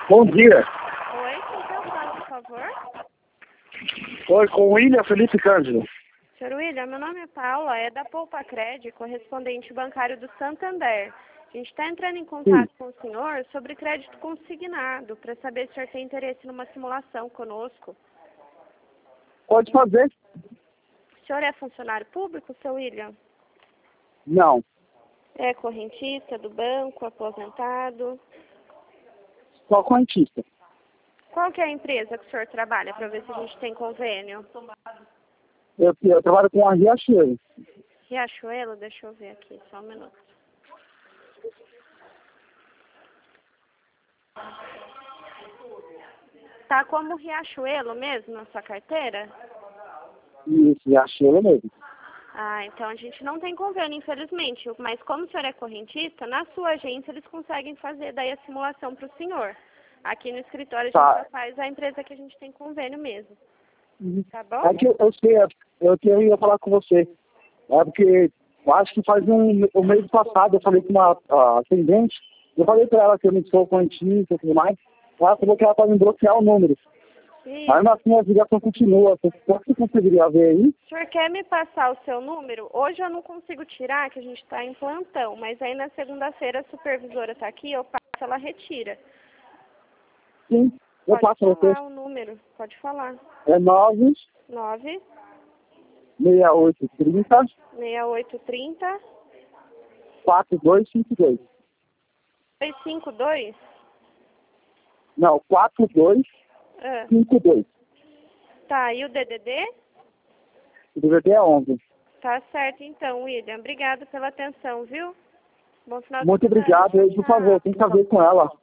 Bom dia. Oi, quem está falando, por favor? Oi, com o William Felipe Cândido. Senhor William, meu nome é Paula, é da Poupa Cred, correspondente bancário do Santander. A gente está entrando em contato com o senhor sobre crédito consignado, para saber se o senhor tem interesse numa simulação conosco. Pode fazer? O senhor é funcionário público, seu William? Não. É correntista do banco, aposentado? Só correntista. Qual que é a empresa que o senhor trabalha, para ver se a gente tem convênio? Eu trabalho com a Riachuelo. Riachuelo? Deixa eu ver aqui, só um minuto. Tá como Riachuelo mesmo na sua carteira? Isso, Riachuelo mesmo. Ah, então a gente não tem convênio, infelizmente. Mas como o senhor é correntista, na sua agência eles conseguem fazer daí a simulação para o senhor. Aqui no escritório a gente só faz a empresa que a gente tem convênio mesmo. Tá bom? É que eu sei, eu ia falar com você. É porque eu acho que faz um mês passado eu falei com uma atendente, eu falei pra ela que eu não sou correntista e tudo mais. Ela falou que ela pode me bloquear o número. Isso. Aí assim a ligação continua. Você conseguiria ver aí? O senhor quer me passar o seu número? Hoje eu não consigo tirar, que a gente está em plantão. Mas aí na segunda-feira a supervisora está aqui, eu passo, ela retira. Sim, eu passo pra Pode você. falar o número, pode falar. É 9 9 6830 6830 4252. 252? Não, 4252. Tá, e o DDD? O DVD é 11. Tá certo então, William. Obrigado pela atenção, viu? Bom final de Muito semana. obrigado. Por favor, tem que saber com ela.